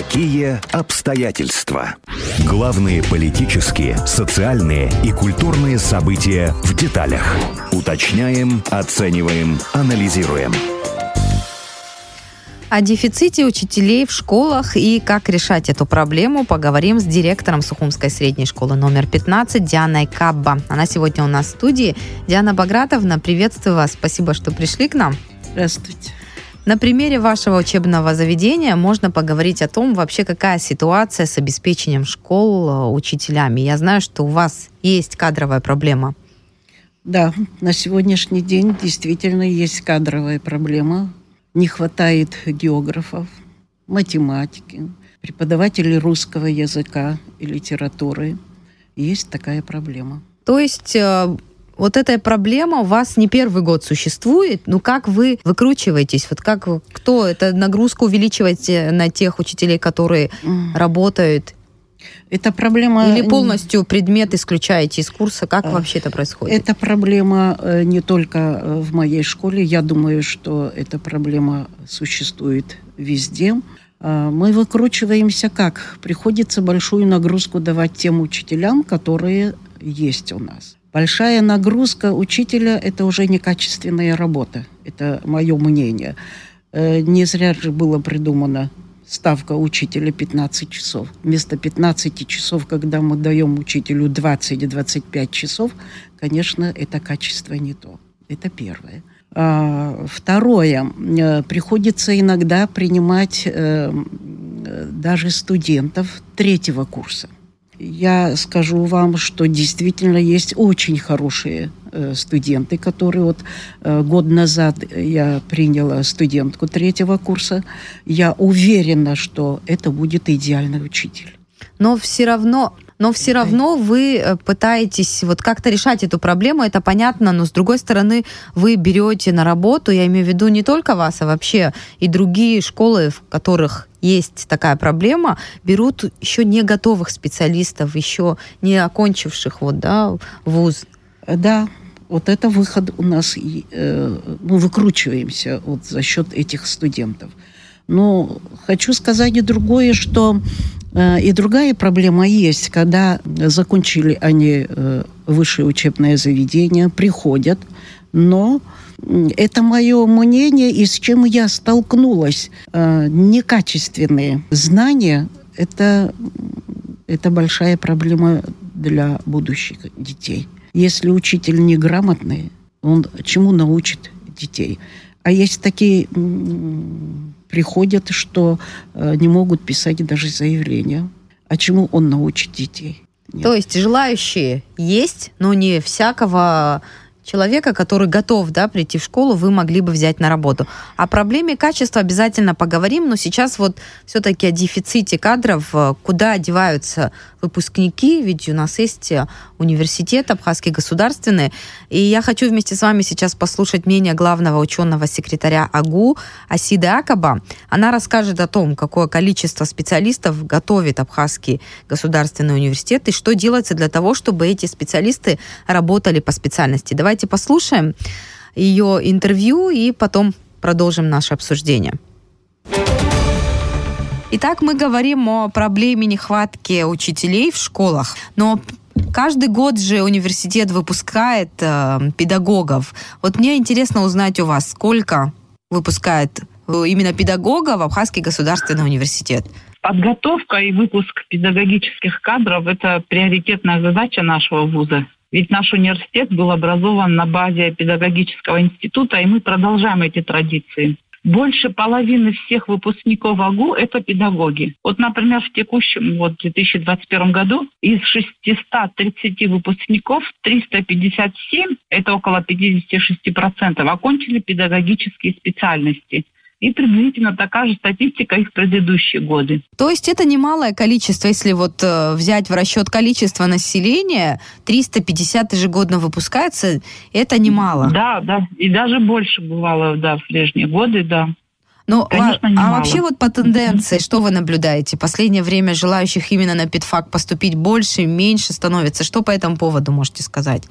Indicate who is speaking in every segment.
Speaker 1: Какие обстоятельства? Главные политические, социальные и культурные события в деталях. Уточняем, оцениваем, анализируем.
Speaker 2: О дефиците учителей в школах и как решать эту проблему поговорим с директором Сухумской средней школы номер 15 Дианой Кабба. Она сегодня у нас в студии. Диана Багратовна, приветствую вас. Спасибо, что пришли к нам.
Speaker 3: Здравствуйте.
Speaker 2: На примере вашего учебного заведения можно поговорить о том, вообще какая ситуация с обеспечением школ учителями. Я знаю, что у вас есть кадровая проблема.
Speaker 3: Да, на сегодняшний день действительно есть кадровая проблема. Не хватает географов, математики, преподавателей русского языка и литературы. Есть такая проблема.
Speaker 2: То есть вот эта проблема у вас не первый год существует. Ну как вы выкручиваетесь? Вот как, кто это нагрузку увеличиваете на тех учителей, которые работают?
Speaker 3: Эта проблема...
Speaker 2: Или полностью предмет исключаете из курса? Как вообще это происходит?
Speaker 3: Эта проблема не только в моей школе. Я думаю, что эта проблема существует везде. Мы выкручиваемся как? Приходится большую нагрузку давать тем учителям, которые есть у нас. Большая нагрузка учителя – это уже некачественная работа. Это мое мнение. Не зря же было придумано ставка учителя 15 часов. Вместо 15 часов, когда мы даем учителю 20-25 часов, конечно, это качество не то. Это первое. Второе. Приходится иногда принимать даже студентов третьего курса. Я скажу вам, что действительно есть очень хорошие студенты, которые вот год назад я приняла студентку третьего курса. Я уверена, что это будет идеальный учитель.
Speaker 2: Но все равно вы пытаетесь вот как-то решать эту проблему, это понятно, но с другой стороны вы берете на работу, я имею в виду не только вас, а вообще и другие школы, в которых есть такая проблема, берут еще не готовых специалистов, еще не окончивших вуз.
Speaker 3: Да, вот это выход у нас, мы выкручиваемся вот за счет этих студентов. Но хочу сказать и другое, что и другая проблема есть, когда закончили они высшее учебное заведение, приходят, но это мое мнение, и с чем я столкнулась. Некачественные знания – это большая проблема для будущих детей. Если учитель неграмотный, он чему научит детей? А есть такие приходят, что не могут писать даже заявления. А чему он научит детей? Нет.
Speaker 2: То есть желающие есть, но не всякого человека, который готов прийти в школу, вы могли бы взять на работу. О проблеме качества обязательно поговорим, но сейчас вот все-таки о дефиците кадров. Куда одеваются выпускники? Ведь у нас есть университет Абхазский государственный. И я хочу вместе с вами сейчас послушать мнение главного ученого секретаря АГУ Асиды Акаба. Она расскажет о том, какое количество специалистов готовит Абхазский государственный университет и что делается для того, чтобы эти специалисты работали по специальности. Давайте послушаем ее интервью и потом продолжим наше обсуждение. Итак, мы говорим о проблеме нехватки учителей в школах, но каждый год же университет выпускает педагогов. Вот мне интересно узнать у вас, сколько выпускает именно педагогов Абхазский государственный университет?
Speaker 4: Подготовка и выпуск педагогических кадров – это приоритетная задача нашего вуза. Ведь наш университет был образован на базе педагогического института, и мы продолжаем эти традиции. Больше половины всех выпускников АГУ – это педагоги. Вот, например, в текущем 2021 году из 630 выпускников 357, это около 56%, окончили педагогические специальности. И приблизительно такая же статистика и в предыдущие годы.
Speaker 2: То есть это немалое количество, если взять в расчет количество населения, 350 ежегодно выпускается, это немало.
Speaker 4: Да, и даже больше бывало, в прежние годы, да.
Speaker 2: Ну,
Speaker 4: конечно, немало.
Speaker 2: А вообще вот по тенденции, что вы наблюдаете? Последнее время желающих именно на педфак поступить больше, меньше становится. Что по этому поводу можете сказать?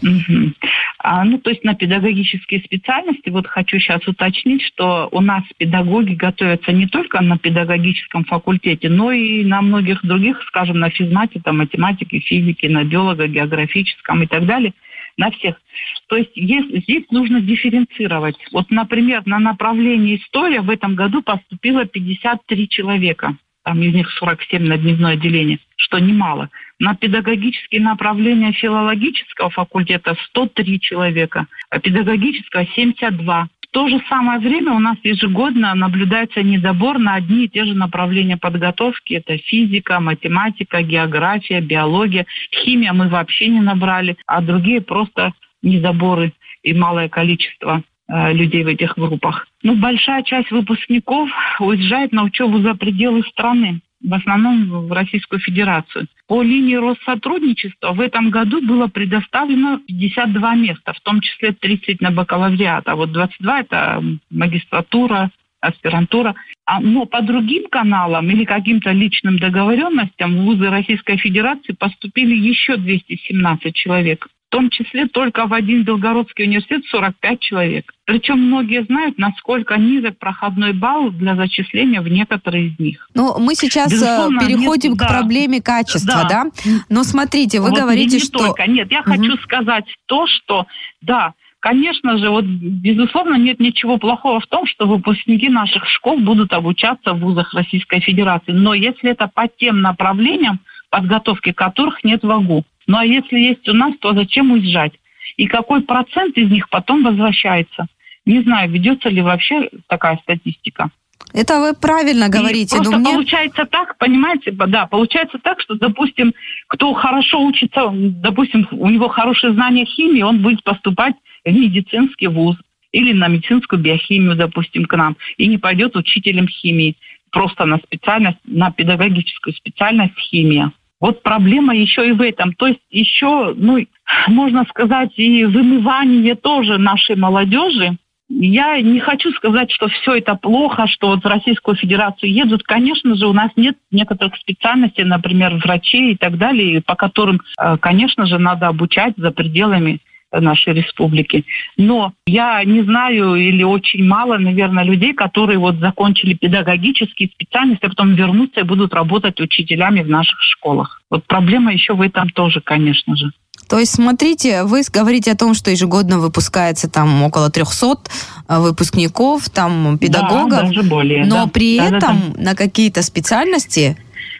Speaker 4: То есть на педагогические специальности, вот хочу сейчас уточнить, что у нас педагоги готовятся не только на педагогическом факультете, но и на многих других, скажем, на физмате, там, математике, физике, на биолого-географическом и так далее. На всех. То есть здесь нужно дифференцировать. Вот, например, на направление история в этом году поступило 53 человека. Там из них 47 на дневное отделение, что немало. На педагогические направления филологического факультета 103 человека, а педагогического 72. В то же самое время у нас ежегодно наблюдается недобор на одни и те же направления подготовки. Это физика, математика, география, биология. Химия мы вообще не набрали, а другие просто недоборы и малое количество людей в этих группах. Большая часть выпускников уезжает на учебу за пределы страны, в основном в Российскую Федерацию. По линии Россотрудничества в этом году было предоставлено 52 места, в том числе 30 на бакалавриат, а вот 22 – это магистратура, аспирантура. Но по другим каналам или каким-то личным договоренностям в вузы Российской Федерации поступили еще 217 человек. В том числе только в один Белгородский университет 45 человек. Причем многие знают, насколько низок проходной балл для зачисления в некоторые из них.
Speaker 2: Мы сейчас переходим к проблеме качества, да? Но смотрите, вы говорите, что...
Speaker 4: Нет, я хочу сказать то, что, да, конечно же, безусловно, нет ничего плохого в том, что выпускники наших школ будут обучаться в вузах Российской Федерации. Но если это по тем направлениям, подготовки которых нет в АГУ. А если есть у нас, то зачем уезжать? И какой процент из них потом возвращается? Не знаю, ведется ли вообще такая статистика.
Speaker 2: Это вы правильно говорите.
Speaker 4: Просто получается так, понимаете, получается так, что, допустим, кто хорошо учится, допустим, у него хорошие знания химии, он будет поступать в медицинский вуз или на медицинскую биохимию, допустим, к нам, и не пойдет учителем химии, просто на специальность, на педагогическую специальность химия. Вот проблема еще и в этом. То есть еще, можно сказать, и вымывание тоже нашей молодежи. Я не хочу сказать, что все это плохо, что в Российскую Федерацию едут. Конечно же, у нас нет некоторых специальностей, например, врачей и так далее, по которым, конечно же, надо обучать за пределами нашей республики. Но я не знаю или очень мало, наверное, людей, которые закончили педагогические специальности, а потом вернутся и будут работать учителями в наших школах. Проблема еще в этом тоже, конечно же.
Speaker 2: То есть, смотрите, вы говорите о том, что ежегодно выпускается там около 300 выпускников, там педагогов,
Speaker 4: да, даже более,
Speaker 2: но при этом на какие-то специальности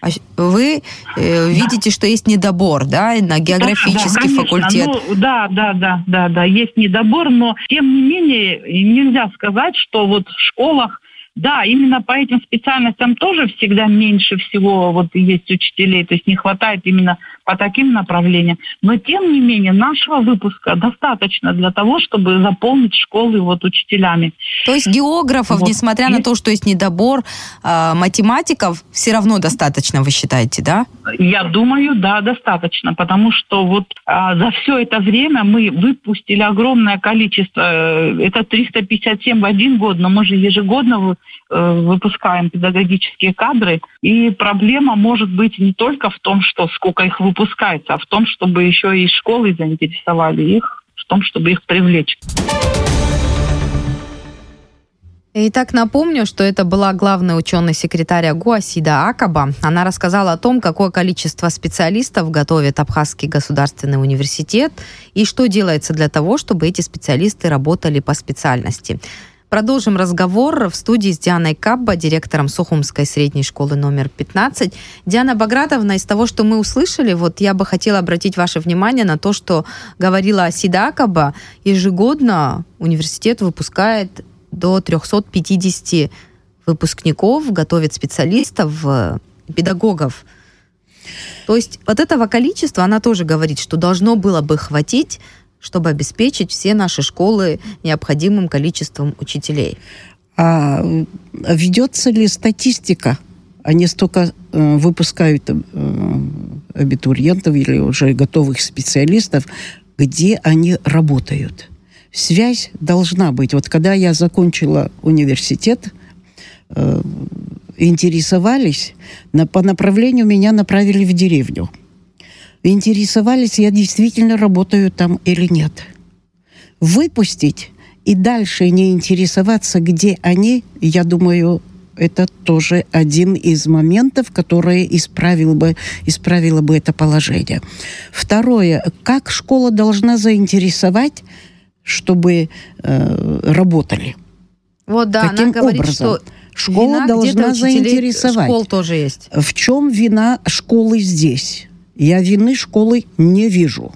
Speaker 2: вы видите, что есть недобор, да, на географический факультет.
Speaker 4: Да, есть недобор, но тем не менее нельзя сказать, что в школах, да, именно по этим специальностям тоже всегда меньше всего есть учителей, то есть не хватает именно по таким направлениям. Но тем не менее нашего выпуска достаточно для того, чтобы заполнить школы учителями.
Speaker 2: То есть географов, несмотря на то, что есть недобор, математиков все равно достаточно, вы считаете, да?
Speaker 4: Я думаю, да, достаточно, потому что за все это время мы выпустили огромное количество, это 357 в один год, но мы же ежегодно выпускаем педагогические кадры, и проблема может быть не только в том, что сколько их выпускается, а в том, чтобы еще и школы заинтересовали их, в том, чтобы их привлечь.
Speaker 2: Итак, напомню, что это была главный ученый секретарь АГУ Асида Акаба. Она рассказала о том, какое количество специалистов готовит Абхазский государственный университет и что делается для того, чтобы эти специалисты работали по специальности. Продолжим разговор в студии с Дианой Кабба, директором Сухумской средней школы номер 15. Диана Багратовна, из того, что мы услышали, я бы хотела обратить ваше внимание на то, что говорила Асида Акаба. Ежегодно университет выпускает до 350 выпускников, готовит специалистов, педагогов. То есть этого количества она тоже говорит, что должно было бы хватить, чтобы обеспечить все наши школы необходимым количеством учителей.
Speaker 3: А ведется ли статистика? Они столько выпускают абитуриентов или уже готовых специалистов, где они работают. Связь должна быть. Когда я закончила университет, интересовались, по направлению меня направили в деревню. Интересовались, я действительно работаю там или нет. Выпустить и дальше не интересоваться, где они, я думаю, это тоже один из моментов, который исправило бы это положение. Второе. Как школа должна заинтересовать, чтобы работали?
Speaker 2: Вот, да,
Speaker 3: Каким
Speaker 2: она говорит,
Speaker 3: образом?
Speaker 2: что
Speaker 3: Школа
Speaker 2: вина
Speaker 3: должна заинтересовать.
Speaker 2: Школ тоже есть.
Speaker 3: В чем вина школы здесь? Я вины школы не вижу.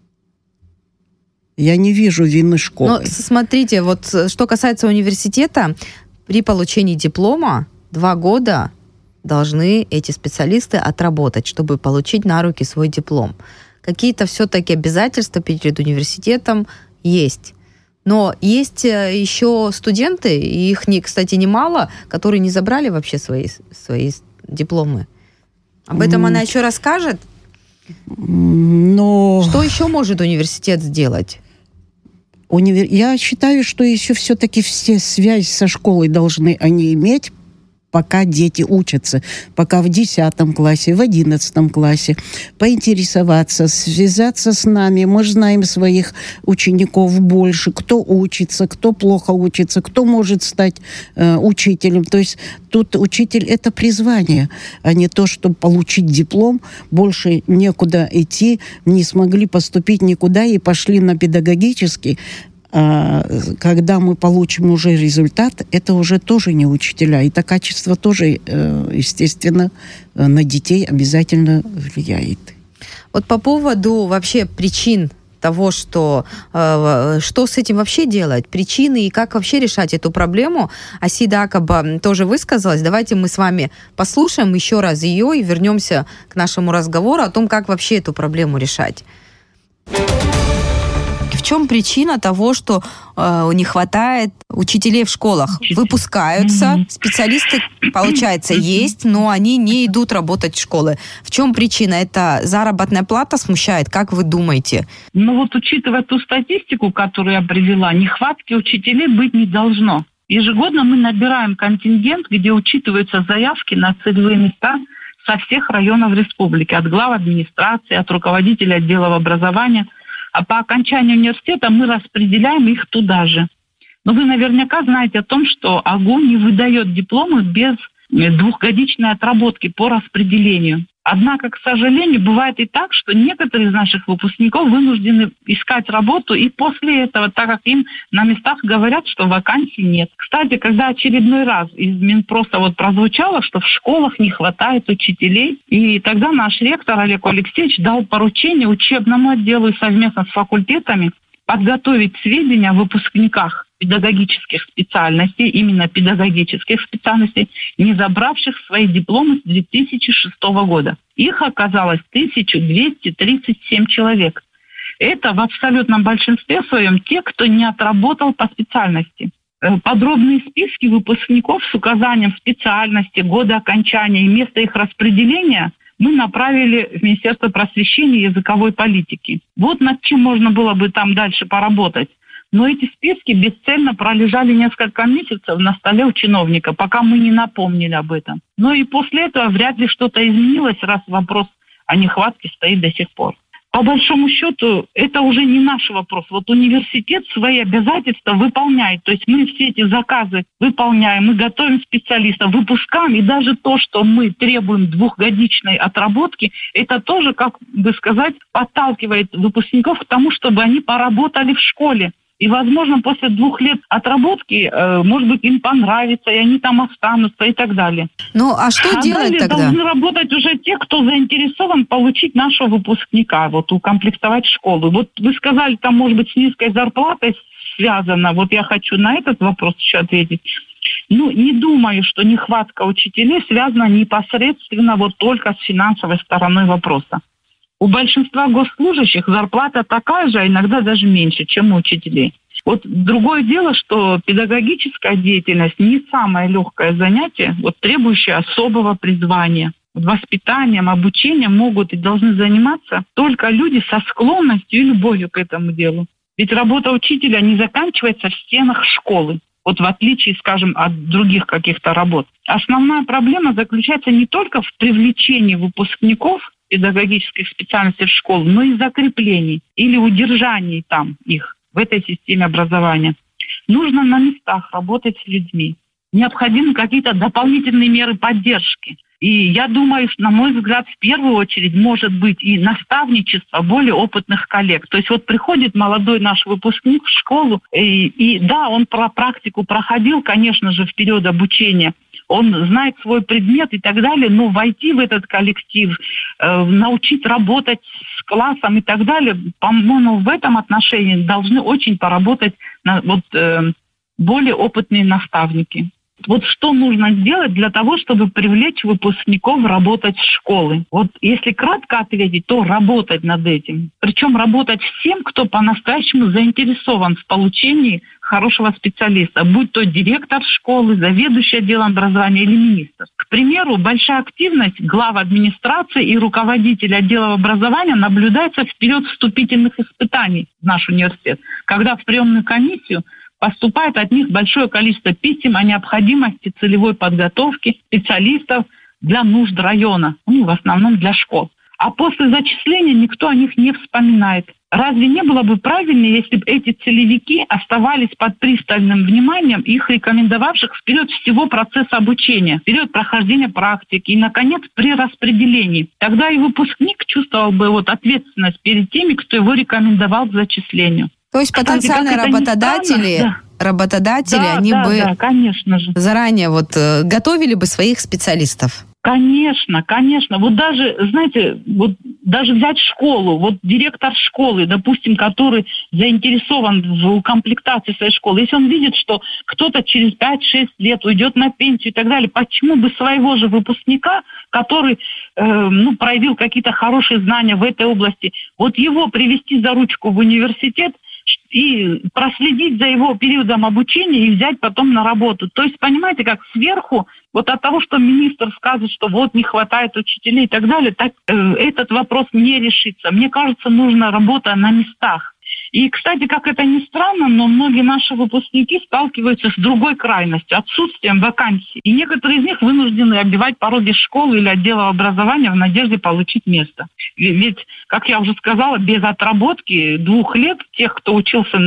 Speaker 3: Я не вижу вины школы.
Speaker 2: Но смотрите, вот что касается университета, при получении диплома 2 года должны эти специалисты отработать, чтобы получить на руки свой диплом. Какие-то все-таки обязательства перед университетом есть. Но есть еще студенты, и их, кстати, немало, которые не забрали вообще свои дипломы. Об этом она еще расскажет.
Speaker 3: Но...
Speaker 2: Что еще может университет сделать?
Speaker 3: Я считаю, что еще все-таки все связь со школой должны они иметь, пока дети учатся, пока в 10 классе, в 11 классе, поинтересоваться, связаться с нами. Мы же знаем своих учеников больше, кто учится, кто плохо учится, кто может стать учителем. То есть тут учитель – это призвание, а не то, чтобы получить диплом, больше некуда идти, не смогли поступить никуда и пошли на педагогический. Когда мы получим уже результат, это уже тоже не учителя. И это качество тоже, естественно, на детей обязательно влияет.
Speaker 2: Вот по поводу вообще причин того, что с этим вообще делать, причины и как вообще решать эту проблему, Асида Акаба тоже высказалась. Давайте мы с вами послушаем еще раз ее и вернемся к нашему разговору о том, как вообще эту проблему решать. В чем причина того, что не хватает учителей в школах? Выпускаются, специалисты, получается, есть, но они не идут работать в школы. В чем причина? Это заработная плата смущает? Как вы думаете?
Speaker 4: Ну вот, учитывая ту статистику, которую я привела, нехватки учителей быть не должно. Ежегодно мы набираем контингент, где учитываются заявки на целевые места со всех районов республики, от глав администрации, от руководителей отделов образования. А по окончанию университета мы распределяем их туда же. Но вы наверняка знаете о том, что АГУ не выдает дипломы без 2-годичной отработки по распределению. Однако, к сожалению, бывает и так, что некоторые из наших выпускников вынуждены искать работу и после этого, так как им на местах говорят, что вакансий нет. Кстати, когда очередной раз из Минпроса прозвучало, что в школах не хватает учителей, и тогда наш ректор Олег Алексеевич дал поручение учебному отделу и совместно с факультетами подготовить сведения о выпускниках педагогических специальностей, именно педагогических специальностей, не забравших свои дипломы с 2006 года. Их оказалось 1237 человек. Это в абсолютном большинстве своем те, кто не отработал по специальности. Подробные списки выпускников с указанием специальности, года окончания и места их распределения мы направили в Министерство просвещения и языковой политики. Вот над чем можно было бы там дальше поработать. Но эти списки бесцельно пролежали несколько месяцев на столе у чиновника, пока мы не напомнили об этом. Но и после этого вряд ли что-то изменилось, раз вопрос о нехватке стоит до сих пор. По большому счету, это уже не наш вопрос. Вот университет свои обязательства выполняет. То есть мы все эти заказы выполняем, мы готовим специалистов, выпускаем. И даже то, что мы требуем 2-годичной отработки, это тоже, как бы сказать, подталкивает выпускников к тому, чтобы они поработали в школе. И, возможно, после 2 лет отработки, может быть, им понравится, и они там останутся и так далее.
Speaker 2: Ну, а что делать тогда?
Speaker 4: Должны работать уже те, кто заинтересован получить нашего выпускника, укомплектовать школу. Вот вы сказали, там, может быть, с низкой зарплатой связано. Вот я хочу на этот вопрос еще ответить. Не думаю, что нехватка учителей связана непосредственно только с финансовой стороной вопроса. У большинства госслужащих зарплата такая же, а иногда даже меньше, чем у учителей. Другое дело, что педагогическая деятельность не самое легкое занятие, требующее особого призвания. Воспитанием, обучением могут и должны заниматься только люди со склонностью и любовью к этому делу. Ведь работа учителя не заканчивается в стенах школы. Вот в отличие, скажем, от других каких-то работ. Основная проблема заключается не только в привлечении выпускников педагогических специальностей в школу, но и закреплении или удержании там их в этой системе образования. Нужно на местах работать с людьми. Необходимы какие-то дополнительные меры поддержки. И я думаю, на мой взгляд, в первую очередь может быть и наставничество более опытных коллег. То есть вот приходит молодой наш выпускник в школу, и да, он про практику проходил, конечно же, в период обучения. Он знает свой предмет и так далее, но войти в этот коллектив, научить работать с классом и так далее, по-моему, в этом отношении должны очень поработать более опытные наставники. Вот что нужно сделать для того, чтобы привлечь выпускников работать в школы? Вот если кратко ответить, то работать над этим. Причем работать всем, кто по-настоящему заинтересован в получении хорошего специалиста, будь то директор школы, заведующий отделом образования или министр. К примеру, большая активность глав администрации и руководителей отдела образования наблюдается в период вступительных испытаний в наш университет, когда в приемную комиссию поступает от них большое количество писем о необходимости целевой подготовки специалистов для нужд района, в основном для школ. А после зачисления никто о них не вспоминает. Разве не было бы правильнее, если бы эти целевики оставались под пристальным вниманием их рекомендовавших в период всего процесса обучения, в период прохождения практики и, наконец, при распределении? Тогда и выпускник чувствовал бы ответственность перед теми, кто его рекомендовал к зачислению.
Speaker 2: То есть потенциальные работодатели, они бы
Speaker 4: конечно же
Speaker 2: заранее готовили бы своих специалистов.
Speaker 4: Конечно. Вот даже, знаете, даже взять школу, директор школы, допустим, который заинтересован в укомплектации своей школы, если он видит, что кто-то через 5-6 лет уйдет на пенсию и так далее, почему бы своего же выпускника, который проявил какие-то хорошие знания в этой области, его привести за ручку в университет и проследить за его периодом обучения и взять потом на работу. То есть, понимаете, как сверху, от того, что министр скажет, что не хватает учителей и так далее, так этот вопрос не решится. Мне кажется, нужна работа на местах. И, кстати, как это ни странно, но многие наши выпускники сталкиваются с другой крайностью, отсутствием вакансий. И некоторые из них вынуждены оббивать пороги школы или отдела образования в надежде получить место. Ведь, как я уже сказала, без отработки 2 лет тех, кто учился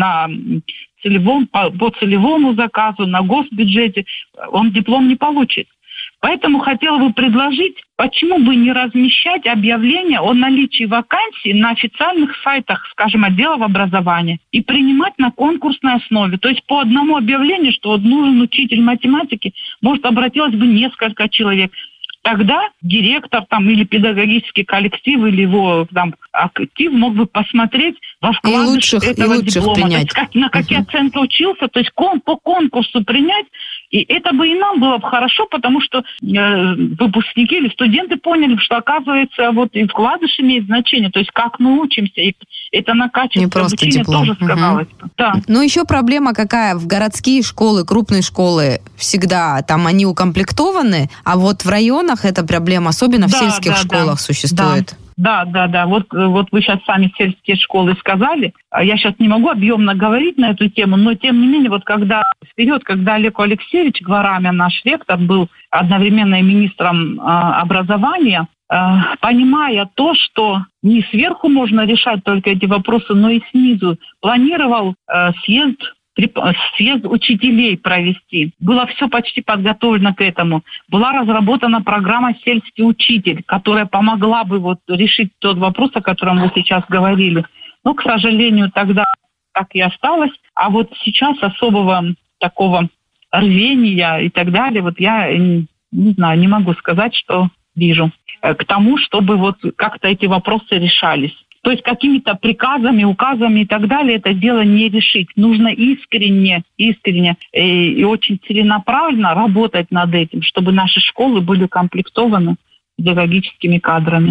Speaker 4: по целевому заказу, на госбюджете, он диплом не получит. Поэтому хотела бы предложить, почему бы не размещать объявления о наличии вакансий на официальных сайтах, скажем, отделов образования, и принимать на конкурсной основе. То есть по одному объявлению, что нужен учитель математики, может, обратилось бы несколько человек. Тогда директор или педагогический коллектив или его актив мог бы посмотреть во вкладыш этого диплома.
Speaker 2: Принять.
Speaker 4: То есть на какие оценки учился, то есть по конкурсу принять. И это бы и нам было бы хорошо, потому что выпускники или студенты поняли, что, оказывается, и вкладыш имеет значение. То есть как мы учимся, и это на качество обучения тоже сказалось. Да.
Speaker 2: Ну, еще проблема какая? В городские школы, крупные школы всегда там они укомплектованы, а в районах эта проблема, особенно в сельских школах, существует.
Speaker 4: Да. Вот вы сейчас сами сельские школы сказали. Я сейчас не могу объемно говорить на эту тему, но тем не менее, когда Олег Алексеевич Гварамян, наш ректор, был одновременно и министром образования, понимая то, что не сверху можно решать только эти вопросы, но и снизу, планировал съезд учителей провести. Было все почти подготовлено к этому. Была разработана программа «Сельский учитель», которая помогла бы решить тот вопрос, о котором вы сейчас говорили. Но, к сожалению, тогда так и осталось. А сейчас особого такого рвения и так далее, я не знаю, не могу сказать, что вижу. К тому, чтобы как-то эти вопросы решались. То есть какими-то приказами, указами и так далее это дело не решить. Нужно искренне и очень целенаправленно работать над этим, чтобы наши школы были укомплектованы педагогическими кадрами.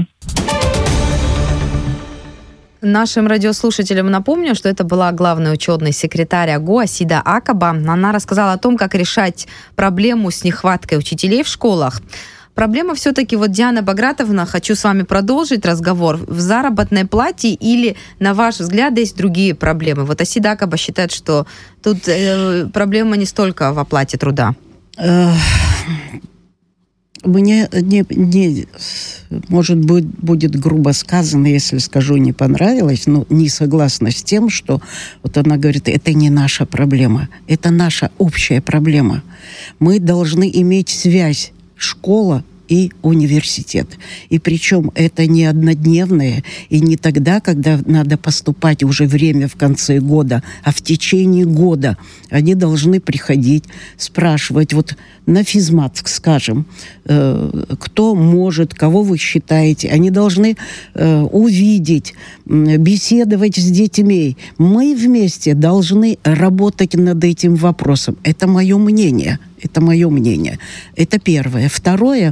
Speaker 2: Нашим радиослушателям напомню, что это была главный учетный секретарь АГУ Асида Акаба. Она рассказала о том, как решать проблему с нехваткой учителей в школах. проблема все-таки, вот, Диана Багратовна, хочу с вами продолжить разговор, в заработной плате или, на ваш взгляд, есть другие проблемы? Вот Асида Акаба считает, что тут проблема не столько в оплате труда.
Speaker 3: Мне может быть, будет грубо сказано, если скажу, не понравилось, но не согласна с тем, что вот она говорит, это не наша проблема, это наша общая проблема. Мы должны иметь связь школа и университет. И причем это не однодневное, и не тогда, когда надо поступать уже время в конце года, а в течение года. Они должны приходить, спрашивать, вот на физмат, скажем, кто может, кого вы считаете. Они должны увидеть, беседовать с детьми. Мы вместе должны работать над этим вопросом. Это мое мнение. Это мое мнение. Это первое. Второе,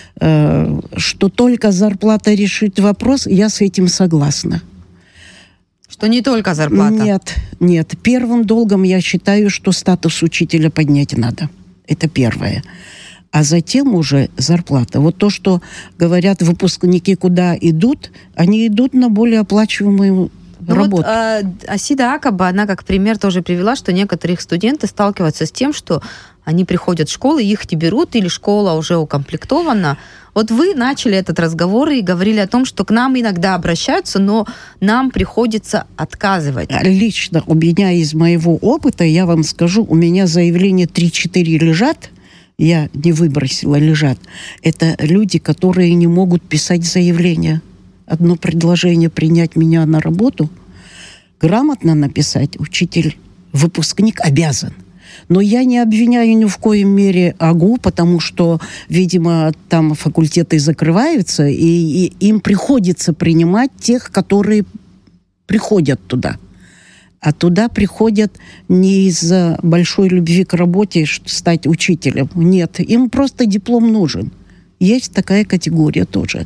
Speaker 3: что только зарплата решит вопрос, я с этим согласна.
Speaker 2: Что не только зарплата?
Speaker 3: Нет. Первым долгом я считаю, что статус учителя поднять надо. Это первое. А затем уже зарплата. Вот то, что говорят выпускники, куда идут, они идут на более оплачиваемую работу.
Speaker 2: Вот Асида Акаба, она как пример тоже привела, что некоторые студенты сталкиваются с тем, что они приходят в школу, их не берут, или школа уже укомплектована. Вот вы начали этот разговор и говорили о том, что к нам иногда обращаются, но нам приходится отказывать.
Speaker 3: Лично у меня из моего опыта, я вам скажу, у меня заявления 3-4 лежат, я не выбросила, лежат. Это люди, которые не могут писать заявления. Одно предложение принять меня на работу, грамотно написать учитель, выпускник обязан. Но я не обвиняю ни в коем мере АГУ, потому что, видимо, там факультеты закрываются, и им приходится принимать тех, которые приходят туда. А туда приходят не из-за большой любви к работе стать учителем. Нет, им просто диплом нужен. Есть такая категория тоже.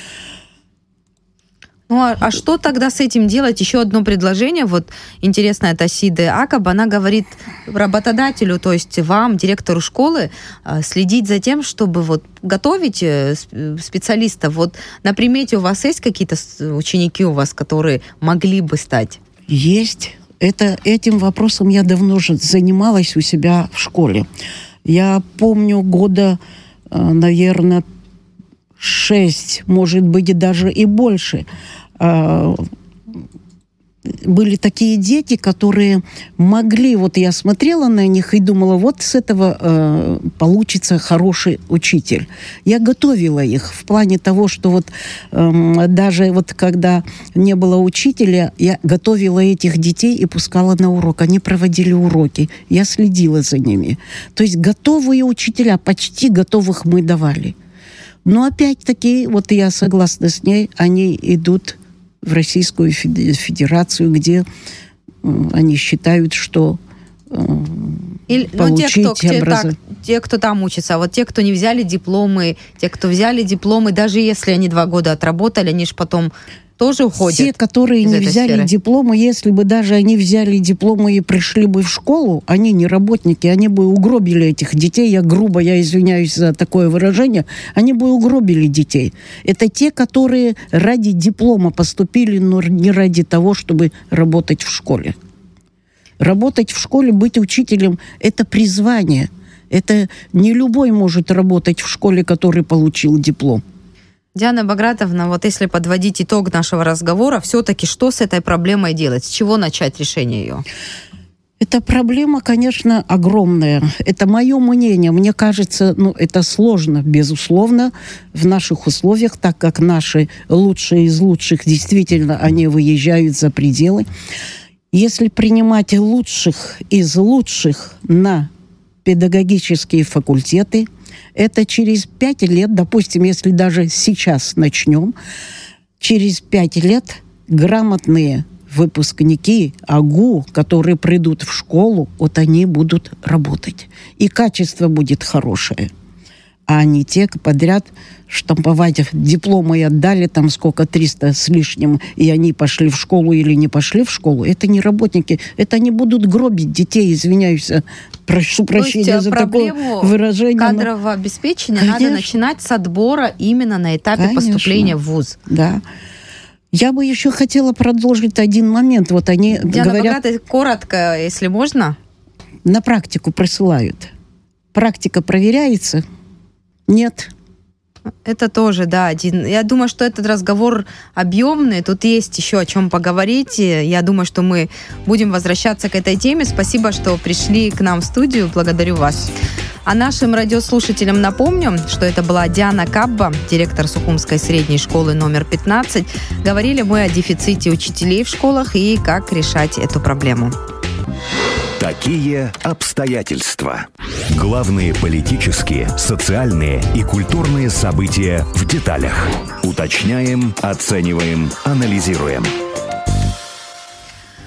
Speaker 2: Ну, а что тогда с этим делать? Еще одно предложение, вот интересно, от Асиды Акаба, она говорит работодателю, то есть вам, директору школы, следить за тем, чтобы вот готовить специалистов. Вот на примете у вас есть какие-то ученики у вас, которые могли бы стать?
Speaker 3: Есть. Этим вопросом я давно уже занималась у себя в школе. Я помню года, наверное, 6, может быть, даже и больше. Были такие дети, которые могли, вот я смотрела на них и думала, вот с этого получится хороший учитель. Я готовила их в плане того, что вот даже вот когда не было учителя, я готовила этих детей и пускала на урок. Они проводили уроки, я следила за ними. То есть готовые учителя, почти готовых мы давали. Но опять-таки, вот я согласна с ней, они идут в Российскую Федерацию, где они считают, что получить
Speaker 2: те, кто там учится, а вот те, кто не взяли дипломы, те, кто взяли дипломы, даже если они 2 года отработали, они же потом тоже уходят.
Speaker 3: Те, которые не взяли
Speaker 2: сферы.
Speaker 3: дипломы, если бы даже они взяли дипломы и пришли бы в школу, они не работники, они бы угробили этих детей. Я извиняюсь за такое выражение, они бы угробили детей. Это те, которые ради диплома поступили, но не ради того, чтобы работать в школе. Работать в школе, быть учителем – это призвание. Это не любой может работать в школе, который получил диплом.
Speaker 2: Диана Багратовна, вот если подводить итог нашего разговора, все-таки что с этой проблемой делать? С чего начать решение ее?
Speaker 3: Эта проблема, конечно, огромная. Это мое мнение. Мне кажется, это сложно, безусловно, в наших условиях, так как наши лучшие из лучших, действительно, они выезжают за пределы. Если принимать лучших из лучших на педагогические факультеты, это через 5 лет, допустим, если даже сейчас начнем, через 5 лет грамотные выпускники АГУ, которые придут в школу, вот они будут работать. И качество будет хорошее. а не те подряд штамповать дипломы и отдали там сколько, 300 с лишним, и они пошли в школу или не пошли в школу. Это не работники. Это они будут гробить детей, извиняюсь, прошу прощения за такое выражение.
Speaker 2: Кадрового обеспечения надо начинать с отбора именно на этапе поступления в вуз.
Speaker 3: Да. Я бы еще хотела продолжить один момент. Вот они
Speaker 2: Диана
Speaker 3: говорят...
Speaker 2: Богатая, коротко, если можно.
Speaker 3: На практику присылают. Практика проверяется? Нет.
Speaker 2: Это тоже, да, один. Я думаю, что этот разговор объемный. Тут есть еще о чем поговорить. Я думаю, что мы будем возвращаться к этой теме. Спасибо, что пришли к нам в студию. Благодарю вас. А нашим радиослушателям напомню, что это была Диана Кабба, директор Сухумской средней школы номер 15. Говорили мы о дефиците учителей в школах и как решать эту проблему.
Speaker 1: Такие обстоятельства. Главные политические, социальные и культурные события в деталях. Уточняем, оцениваем, анализируем.